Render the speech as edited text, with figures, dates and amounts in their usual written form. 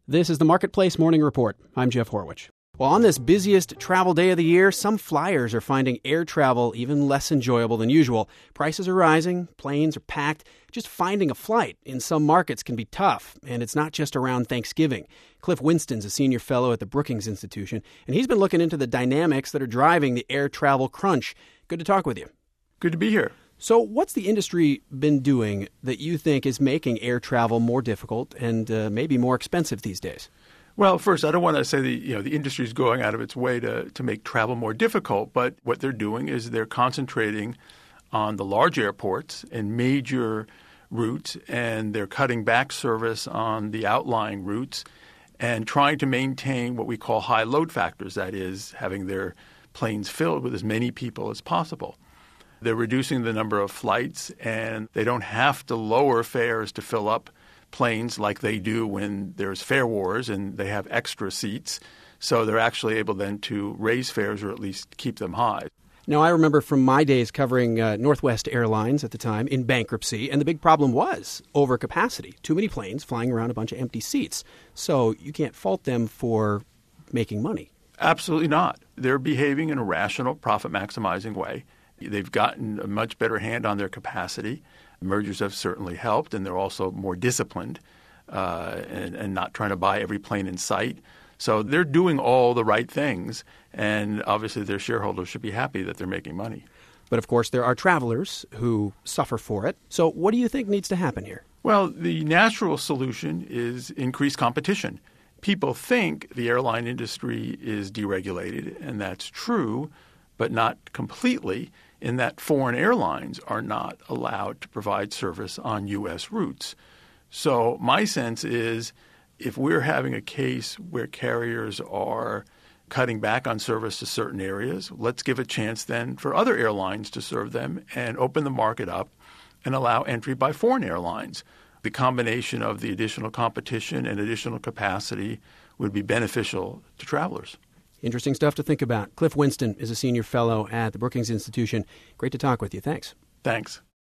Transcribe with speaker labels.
Speaker 1: This is the Marketplace Morning Report. I'm Jeff Horwich. Well, on this busiest travel day of the year, some flyers are finding air travel even less enjoyable than usual. Prices are rising, planes are packed. Just finding a flight in some markets can be tough, and it's not just around Thanksgiving. Cliff Winston's a senior fellow at the Brookings Institution, and he's been looking into the dynamics that are driving the air travel crunch. Good to talk with you.
Speaker 2: Good to be here.
Speaker 1: So what's the industry been doing that you think is making air travel more difficult and maybe more expensive these days?
Speaker 2: Well, first, I don't want to say the industry is going out of its way to make travel more difficult, but what they're doing is they're concentrating on the large airports and major routes, and they're cutting back service on the outlying routes and trying to maintain what we call high load factors, that is, having their planes filled with as many people as possible. They're reducing the number of flights, and they don't have to lower fares to fill up planes like they do when there's fare wars and they have extra seats. So they're actually able then to raise fares or at least keep them high.
Speaker 1: Now, I remember from my days covering Northwest Airlines at the time in bankruptcy, and the big problem was overcapacity. Too many planes flying around a bunch of empty seats. So you can't fault them for making money.
Speaker 2: Absolutely not. They're behaving in a rational, profit-maximizing way. They've gotten a much better hand on their capacity. Mergers have certainly helped, and they're also more disciplined and not trying to buy every plane in sight. So they're doing all the right things, and obviously their shareholders should be happy that they're making money.
Speaker 1: But, of course, there are travelers who suffer for it. So what do you think needs to happen here?
Speaker 2: Well, the natural solution is increased competition. People think the airline industry is deregulated, and that's true, but not completely, in that foreign airlines are not allowed to provide service on U.S. routes. So my sense is if we're having a case where carriers are cutting back on service to certain areas, let's give a chance then for other airlines to serve them and open the market up and allow entry by foreign airlines. The combination of the additional competition and additional capacity would be beneficial to travelers.
Speaker 1: Interesting stuff to think about. Cliff Winston is a senior fellow at the Brookings Institution. Great to talk with you. Thanks.
Speaker 2: Thanks.